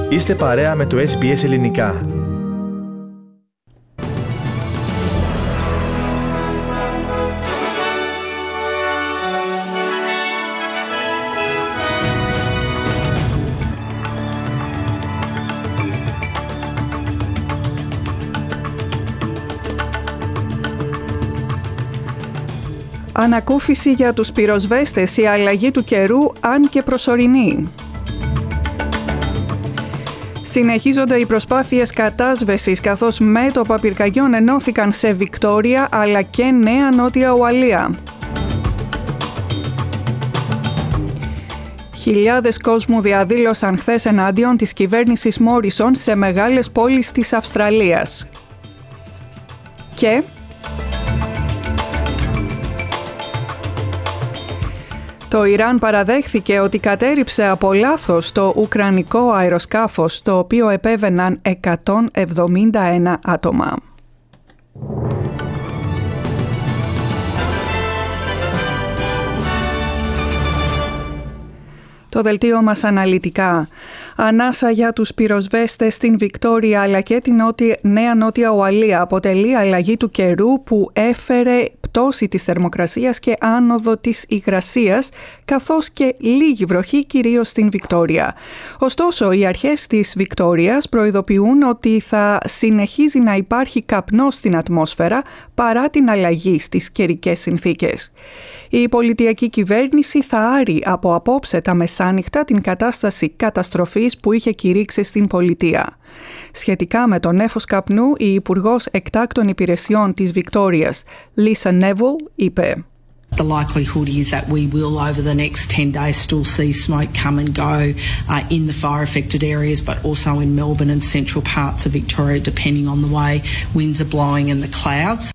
Είστε παρέα με το SBS Ελληνικά. Ανακούφιση για τους πυροσβέστες, η αλλαγή του καιρού, αν και προσωρινή. Συνεχίζονται οι προσπάθειες κατάσβεσης, καθώς μέτωπα πυρκαγιών ενώθηκαν σε Βικτόρια αλλά και Νέα Νότια Ουαλία. Χιλιάδες κόσμου διαδήλωσαν χθες εναντίον της κυβέρνησης Μόρισον σε μεγάλες πόλεις της Αυστραλίας. Και το Ιράν παραδέχθηκε ότι κατέρριψε από λάθος το ουκρανικό αεροσκάφος, το οποίο επέβαιναν 171 άτομα. Το δελτίο μας αναλυτικά. Ανάσα για τους πυροσβέστες στην Βικτόρια αλλά και την Νέα Νότια Ουαλία αποτελεί αλλαγή του καιρού που έφερε πτώση της θερμοκρασίας και άνοδο της υγρασίας, καθώς και λίγη βροχή κυρίως στην Βικτόρια. Ωστόσο, οι αρχές της Βικτόριας προειδοποιούν ότι θα συνεχίζει να υπάρχει καπνός στην ατμόσφαιρα παρά την αλλαγή στις καιρικές συνθήκες. Η πολιτιακή κυβέρνηση θα άρει από απόψε τα μεσάνυχτα την κατάσταση καταστροφής που είχε κηρύξει στην πολιτεία. Σχετικά με το νέφος καπνού, η Υπουργός Εκτάκτων Υπηρεσιών της Βικτόριας, Lisa Neville, είπε: The likelihood is that we will, over the next 10 days, still see smoke come and go in the fire-affected areas, but also in Melbourne and central parts of Victoria, depending on the way winds are blowing and the clouds.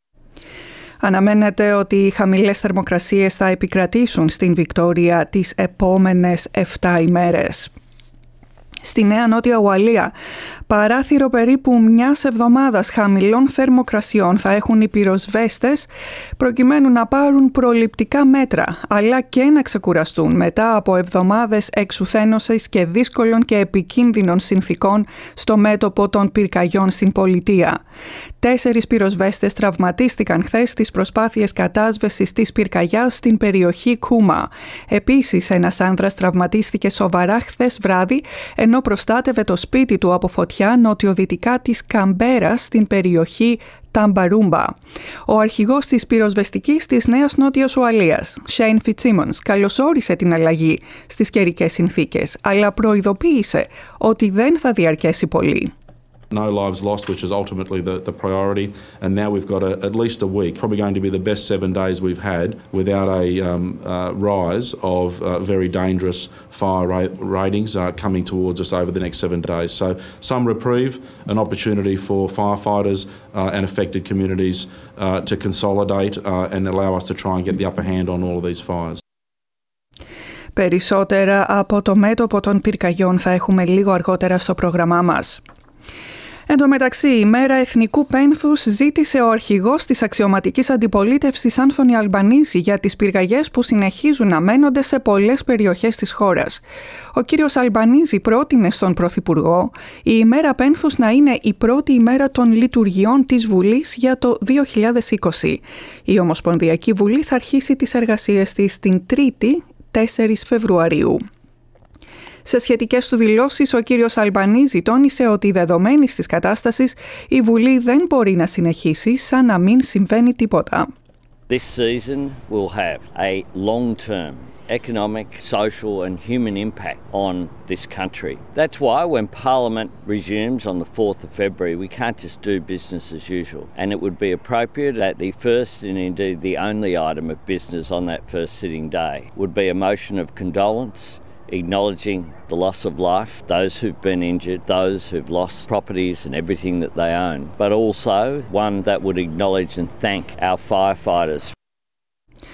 Αναμένεται ότι οι χαμηλές θερμοκρασίες θα επικρατήσουν στην Βικτόρια τις επόμενες 7 ημέρες. Στη Νέα Νότια Ουαλία, παράθυρο περίπου μιας εβδομάδας χαμηλών θερμοκρασιών θα έχουν οι πυροσβέστες προκειμένου να πάρουν προληπτικά μέτρα, αλλά και να ξεκουραστούν μετά από εβδομάδες εξουθένωσης και δύσκολων και επικίνδυνων συνθηκών στο μέτωπο των πυρκαγιών στην πολιτεία. 4 πυροσβέστες τραυματίστηκαν χθες στις προσπάθειες κατάσβεσης της πυρκαγιάς στην περιοχή Κούμα. Επίσης, ένας άνδρας τραυματίστηκε σοβαρά χθες βράδυ, ενώ προστάτευε το σπίτι του από φωτιά νοτιοδυτικά της Καμπέρας στην περιοχή Ταμπαρούμπα. Ο αρχηγός της πυροσβεστικής της Νέας Νότιας Ουαλίας, Shane Fitzsimmons, καλωσόρισε την αλλαγή στις καιρικές συνθήκες, αλλά προειδοποίησε ότι δεν θα διαρκέσει πολύ. No lives lost, which is ultimately the priority, and now we've got at least a week, probably going to be the best 7 days we've had without a rise of very dangerous fire ratings coming towards us over the next 7 days. So some reprieve, an opportunity for firefighters and affected communities to consolidate and allow us to try and get the upper hand on all of these fires. Περισσότερα από το μέτωπο των πυρκαγιών θα έχουμε λίγο αργότερα στο πρόγραμμά μας. Εν τω μεταξύ, η μέρα εθνικού πένθους ζήτησε ο αρχηγός της αξιωματικής αντιπολίτευσης Άνθονι Αλμπανίζη για τις πυρκαγιές που συνεχίζουν να μένονται σε πολλές περιοχές της χώρας. Ο κύριος Αλμπανίζη πρότεινε στον Πρωθυπουργό η ημέρα πένθους να είναι η πρώτη ημέρα των λειτουργιών της Βουλής για το 2020. Η Ομοσπονδιακή Βουλή θα αρχίσει τις εργασίες της την 3η, 4 Φεβρουαρίου. Σε σχετικές του δηλώσεις, ο κύριος Αλμπανίζη τόνισε ότι δεδομένης της κατάστασης η Βουλή δεν μπορεί να συνεχίσει σαν να μην συμβαίνει τίποτα. This season will have a long-term economic, social and human impact on this country. That's why when Parliament resumes on the 4th of February, we can't just do business as usual. And it would be appropriate that the first and indeed the only item of business on that first sitting day would be a motion of condolence, acknowledging the loss of life, those who've been injured, those who've lost properties and everything that they own, but also one that would acknowledge and thank our firefighters.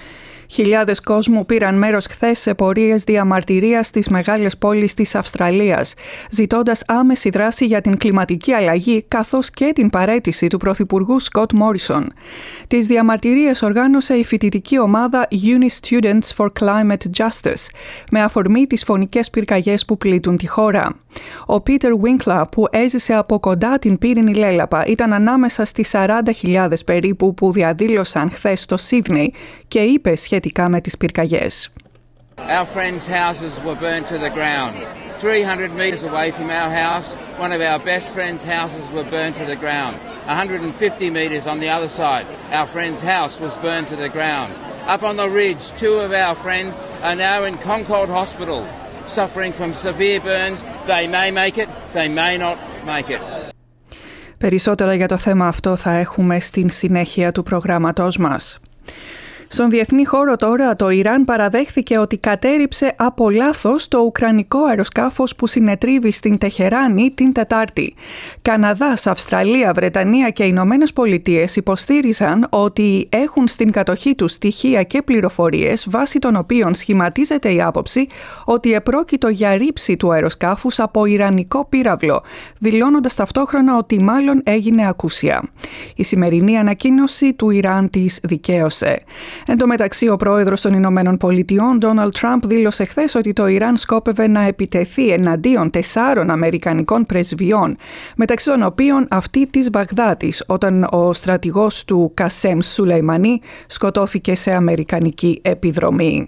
Χιλιάδες κόσμου πήραν μέρος χθες σε πορείες διαμαρτυρίας στις μεγάλες πόλεις της Αυστραλίας, ζητώντας άμεση δράση για την κλιματική αλλαγή καθώς και την παραίτηση του Πρωθυπουργού Σκοτ Μόρισον. Τις διαμαρτυρίες οργάνωσε η φοιτητική ομάδα Uni Students for Climate Justice, με αφορμή τις φωνικές πυρκαγιές που πλήττουν τη χώρα. Ο Πίτερ Βίνκλα, που έζησε από κοντά την πύρινη λέλαπα, ήταν ανάμεσα στις 40.000 περίπου που διαδήλωσαν χθες στο Σίδνεϊ και είπε σχετικά με τις πυρκαγιές. Our friends' houses were burnt to the ground. 300 metres away from our house, one of our best friends' houses were burnt to the ground. 150 metres on the other side, our friend's house was burnt to the ground. Up on the ridge, 2 of our friends are now in Concord Hospital, suffering from severe burns. They may make it, they may not make it. Περισσότερα για το θέμα αυτό θα έχουμε στην συνέχεια του προγράμματός μας. Στον διεθνή χώρο τώρα, το Ιράν παραδέχθηκε ότι κατέρριψε από λάθος το ουκρανικό αεροσκάφος που συνετρίβει στην Τεχεράνη την Τετάρτη. Καναδάς, Αυστραλία, Βρετανία και Ηνωμένες Πολιτείες υποστήριζαν ότι έχουν στην κατοχή τους στοιχεία και πληροφορίες βάσει των οποίων σχηματίζεται η άποψη ότι επρόκειτο για ρήψη του αεροσκάφους από ιρανικό πύραυλο, δηλώνοντας ταυτόχρονα ότι μάλλον έγινε ακούσια. Η σημερινή ανακοίνωση του Ιράν της δικαίωσε. Εν τω μεταξύ, ο πρόεδρος των Ηνωμένων Πολιτειών, Ντόναλντ Τραμπ, δήλωσε χθες ότι το Ιράν σκόπευε να επιτεθεί εναντίον 4 αμερικανικών πρεσβειών, μεταξύ των οποίων αυτή της Βαγδάτης, όταν ο στρατηγός του Κασέμ Σουλεϊμανί σκοτώθηκε σε αμερικανική επιδρομή.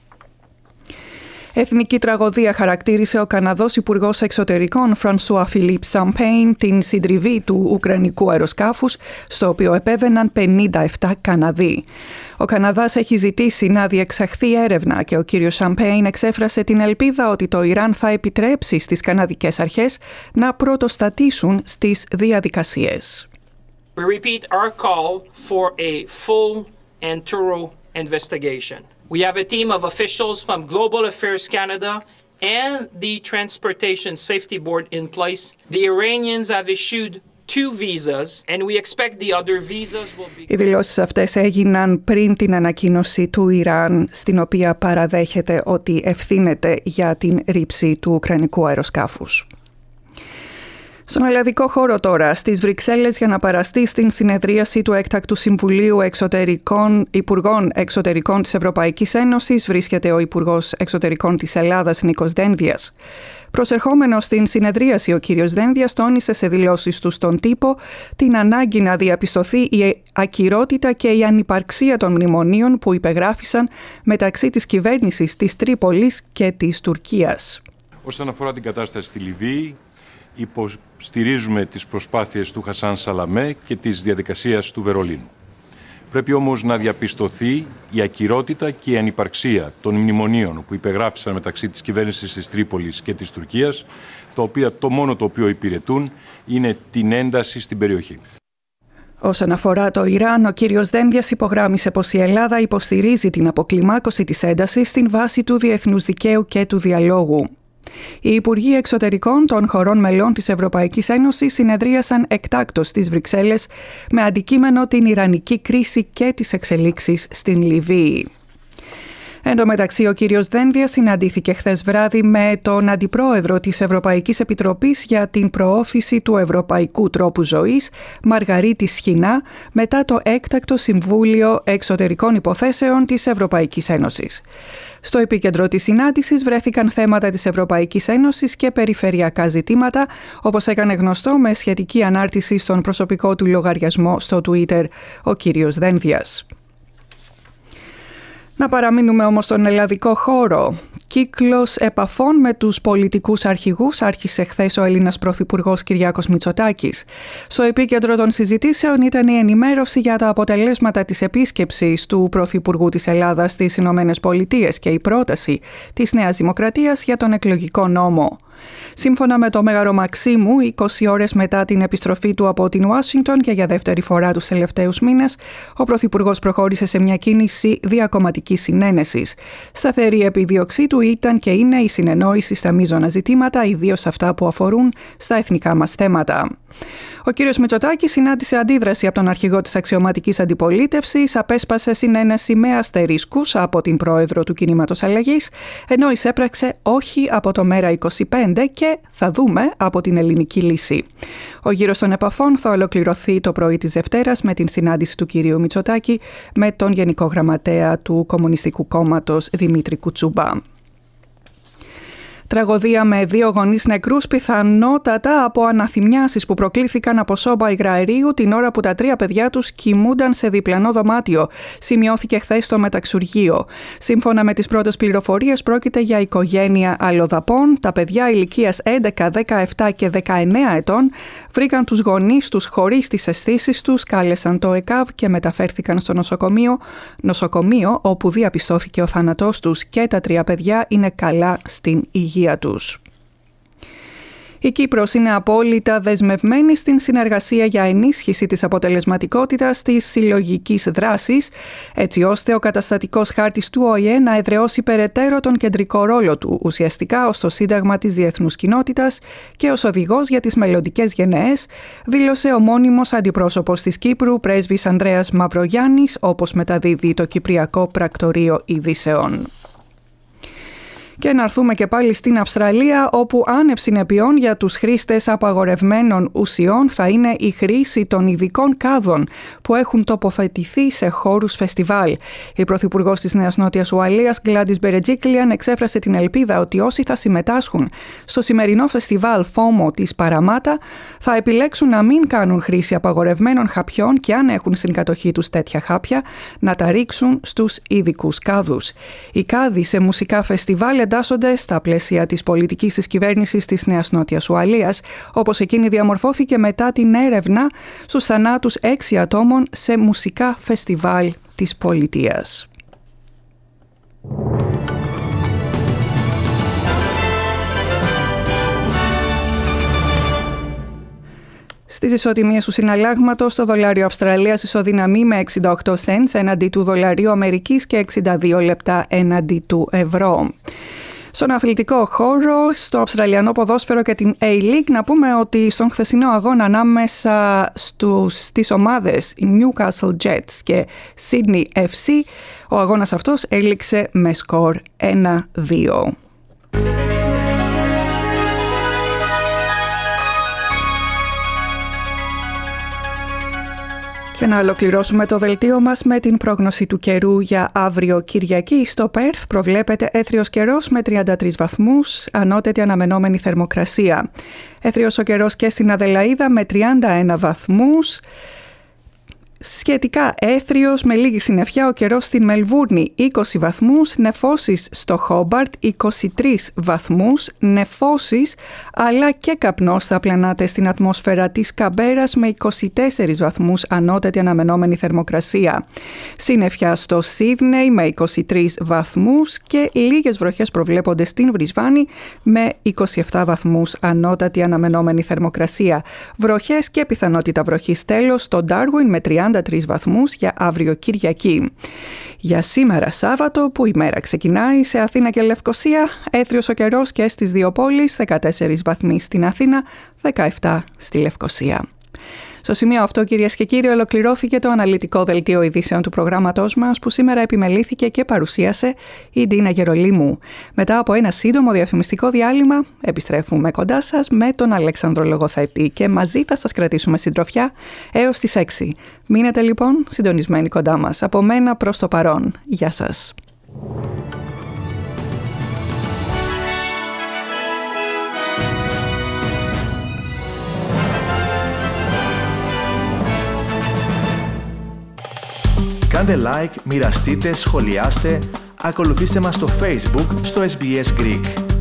Εθνική τραγωδία χαρακτήρισε ο Καναδός Υπουργός Εξωτερικών Φρανσουά Φιλίπ Σαμπέιν την συντριβή του ουκρανικού αεροσκάφους, στο οποίο επέβαιναν 57 Καναδοί. Ο Καναδάς έχει ζητήσει να διεξαχθεί έρευνα και ο κύριος Σαμπέιν εξέφρασε την ελπίδα ότι το Ιράν θα επιτρέψει στις καναδικές αρχές να πρωτοστατήσουν στις διαδικασίες. We repeat our call for a full and thorough investigation. We have a team of officials from Global Affairs Canada and the Transportation Safety Board in place. The Iranians have issued 2 visas and we expect the other visas will be... Οι δηλώσεις αυτές έγιναν πριν την ανακοίνωση του Ιράν, στην οποία παραδέχεται ότι ευθύνεται για την ρήψη του ουκρανικού αεροσκάφους. Στον ελλαδικό χώρο τώρα, στις Βρυξέλλες, για να παραστεί στην συνεδρίαση του Έκτακτου Συμβουλίου Υπουργών Εξωτερικών της Ευρωπαϊκής Ένωσης, βρίσκεται ο Υπουργός Εξωτερικών της Ελλάδας, Νίκος Δένδιας. Προσερχόμενος στην συνεδρίαση, ο κύριος Δένδιας τόνισε σε δηλώσεις του στον τύπο την ανάγκη να διαπιστωθεί η ακυρότητα και η ανυπαρξία των μνημονίων που υπεγράφησαν μεταξύ της κυβέρνησης της Τρίπολης και της Τουρκίας. Όσον αφορά την κατάσταση στη Λιβύη, υποστηρίζουμε τις προσπάθειες του Χασάν Σαλαμέ και της διαδικασίας του Βερολίνου. Πρέπει όμως να διαπιστωθεί η ακυρότητα και η ανυπαρξία των μνημονίων που υπεγράφησαν μεταξύ της κυβέρνησης της Τρίπολης και της Τουρκίας, τα οποία το μόνο το οποίο υπηρετούν είναι την ένταση στην περιοχή. Όσον αφορά το Ιράν, ο κύριος Δένδιας υπογράμμισε πως η Ελλάδα υποστηρίζει την αποκλιμάκωση της έντασης στην βάση του διεθνούς δικαίου και του διαλόγου. Οι Υπουργοί Εξωτερικών των χωρών μελών της Ευρωπαϊκής Ένωσης συνεδρίασαν εκτάκτως στις Βρυξέλλες με αντικείμενο την Ιρανική κρίση και τις εξελίξεις στην Λιβύη. Εν τω μεταξύ, ο κύριος Δένδιας συναντήθηκε χθες βράδυ με τον Αντιπρόεδρο της Ευρωπαϊκής Επιτροπής για την προώθηση του Ευρωπαϊκού Τρόπου Ζωής, Μαργαρίτη Σχοινά, μετά το Έκτακτο Συμβούλιο Εξωτερικών Υποθέσεων της Ευρωπαϊκής Ένωσης. Στο επίκεντρο της συνάντησης βρέθηκαν θέματα της Ευρωπαϊκής Ένωσης και περιφερειακά ζητήματα, όπως έκανε γνωστό με σχετική ανάρτηση στον προσωπικό του λογαριασμό στο Twitter ο κύριος Δένδιας. Να παραμείνουμε όμως στον ελλαδικό χώρο. Κύκλος επαφών με τους πολιτικούς αρχηγούς άρχισε χθες ο Έλληνας Πρωθυπουργός Κυριάκος Μητσοτάκης. Στο επίκεντρο των συζητήσεων ήταν η ενημέρωση για τα αποτελέσματα της επίσκεψης του Πρωθυπουργού της Ελλάδας στις Ηνωμένες Πολιτείες και η πρόταση της Νέας Δημοκρατίας για τον εκλογικό νόμο. Σύμφωνα με το Μέγαρο Μαξίμου, 20 ώρες μετά την επιστροφή του από την Ουάσιγκτον και για δεύτερη φορά τους τελευταίους μήνες, ο Πρωθυπουργός προχώρησε σε μια κίνηση διακομματικής συνένεσης. Σταθερή επιδίωξή του ήταν και είναι η συνεννόηση στα μείζωνα ζητήματα, ιδίως αυτά που αφορούν στα εθνικά μας θέματα. Ο κύριος Μητσοτάκης συνάντησε αντίδραση από τον αρχηγό της αξιωματικής αντιπολίτευσης, απέσπασε συνένεση με αστερίσκους από την πρόεδρο του Κινήματος Αλλαγής, ενώ εισέπραξε όχι από το ΜΕΡΑ25 και θα δούμε από την Ελληνική Λύση. Ο γύρος των επαφών θα ολοκληρωθεί το πρωί της Δευτέρας με την συνάντηση του κυρίου Μητσοτάκη με τον Γενικό Γραμματέα του Κομμουνιστικού Κόμματος Δημήτρη Κουτσούμπα. Τραγωδία με 2 γονείς νεκρούς, πιθανότατα από αναθυμιάσεις που προκλήθηκαν από σόμπα υγραερίου την ώρα που τα 3 παιδιά τους κοιμούνταν σε διπλανό δωμάτιο. Σημειώθηκε χθες στο μεταξουργείο. Σύμφωνα με τις πρώτες πληροφορίες, πρόκειται για οικογένεια αλλοδαπών. Τα παιδιά ηλικίας 11, 17 και 19 ετών βρήκαν τους γονείς τους χωρίς τις αισθήσεις τους, κάλεσαν το ΕΚΑΒ και μεταφέρθηκαν στο νοσοκομείο όπου διαπιστώθηκε ο θάνατός τους και τα 3 παιδιά είναι καλά στην υγεία τους. Η Κύπρος είναι απόλυτα δεσμευμένη στην συνεργασία για ενίσχυση της αποτελεσματικότητας της συλλογικής δράσης, έτσι ώστε ο καταστατικός χάρτης του ΟΗΕ να εδραιώσει περαιτέρω τον κεντρικό ρόλο του, ουσιαστικά ως το σύνταγμα της διεθνούς κοινότητας και ως οδηγός για τις μελλοντικές γενναίες, δήλωσε ο μόνιμος αντιπρόσωπος της Κύπρου, πρέσβης Ανδρέας Μαυρογιάννης, όπως μεταδίδει το Κυπριακό Πρακτορείο Ειδήσεων. Και να έρθουμε και πάλι στην Αυστραλία, όπου άνευ συνεπειών για τους χρήστες απαγορευμένων ουσιών θα είναι η χρήση των ειδικών κάδων που έχουν τοποθετηθεί σε χώρους φεστιβάλ. Η Πρωθυπουργός της Νέας Νότιας Ουαλίας, Γκλάντις Μπερετζίκλιαν, εξέφρασε την ελπίδα ότι όσοι θα συμμετάσχουν στο σημερινό φεστιβάλ FOMO της Παραμάτα θα επιλέξουν να μην κάνουν χρήση απαγορευμένων χαπιών και αν έχουν στην κατοχή τους τέτοια χάπια να τα ρίξουν στους ειδικούς κάδους. Οι κάδοι σε μουσικά φεστιβάλ εντάσσονται στα πλαίσια της πολιτικής της κυβέρνησης της Νέας Νότιας Ουαλίας, όπως εκείνη διαμορφώθηκε μετά την έρευνα στους θανάτους 6 ατόμων σε μουσικά φεστιβάλ της πολιτείας. Στις ισοτιμίες του συναλλάγματος, το δολάριο Αυστραλίας ισοδυναμεί με 68 cents έναντι του δολαρίου Αμερικής και 62 λεπτά έναντι του ευρώ. Στον αθλητικό χώρο, στο Αυστραλιανό ποδόσφαιρο και την A-League, να πούμε ότι στον χθεσινό αγώνα ανάμεσα στις ομάδες Newcastle Jets και Sydney FC, ο αγώνας αυτός έληξε με σκορ 1-2. Και να ολοκληρώσουμε το δελτίο μας με την πρόγνωση του καιρού για αύριο Κυριακή. Στο Πέρθ προβλέπεται έθριος καιρός με 33 βαθμούς, ανώτατη αναμενόμενη θερμοκρασία. Έθριος ο καιρός και στην Αδελαΐδα με 31 βαθμούς. Σχετικά έθριος με λίγη συννεφιά ο καιρός στην Μελβούρνη 20 βαθμούς, νεφώσεις στο Χόμπαρτ 23 βαθμούς, νεφώσεις αλλά και καπνός θα πλανάται στην ατμόσφαιρα της Καμπέρας με 24 βαθμούς ανώτατη αναμενόμενη θερμοκρασία. Συννεφιά στο Σίδνεϊ με 23 βαθμούς και λίγες βροχές προβλέπονται στην Βρισβάνη με 27 βαθμούς ανώτατη αναμενόμενη θερμοκρασία. Βροχές και πιθανότητα βροχής τέλος στο Ντάρουιν με 33 βαθμούς για αύριο Κυριακή. Για σήμερα Σάββατο, που η μέρα ξεκινάει σε Αθήνα και Λευκοσία, έθριος ο καιρός και στις δύο πόλεις, 14 βαθμοί στην Αθήνα, 17 στη Λευκοσία. Στο σημείο αυτό, κυρίες και κύριοι, ολοκληρώθηκε το αναλυτικό δελτίο ειδήσεων του προγράμματός μας, που σήμερα επιμελήθηκε και παρουσίασε η Ντίνα Γερολίμου. Μετά από ένα σύντομο διαφημιστικό διάλειμμα, επιστρέφουμε κοντά σας με τον Αλέξανδρο Λογοθέτη και μαζί θα σας κρατήσουμε συντροφιά έως τις 6. Μείνετε λοιπόν συντονισμένοι κοντά μας. Από μένα προς το παρόν. Γεια σας. Κάντε like, μοιραστείτε, σχολιάστε, ακολουθήστε μας στο Facebook, στο SBS Greek.